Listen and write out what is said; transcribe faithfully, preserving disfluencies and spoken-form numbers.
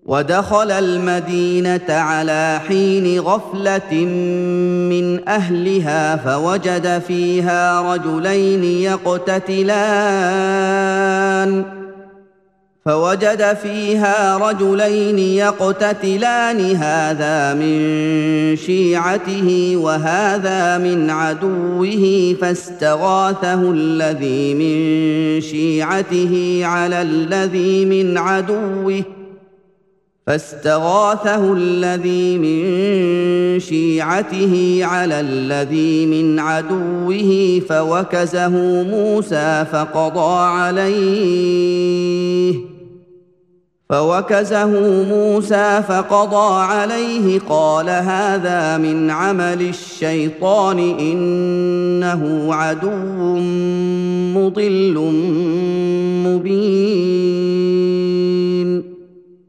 ودخل المدينة على حين غفلة من أهلها فوجد فيها رجلين يقتتلان فوجد فيها رجلين يقتتلان هذا من شيعته وهذا من عدوه فاستغاثه الذي من شيعته على الذي من عدوه فاستغاثه الذي من شيعته على الذي من عدوه فوكزه موسى فقضى عليه فوكزه موسى فقضى عليه قال هذا من عمل الشيطان إنه عدو مضل مبين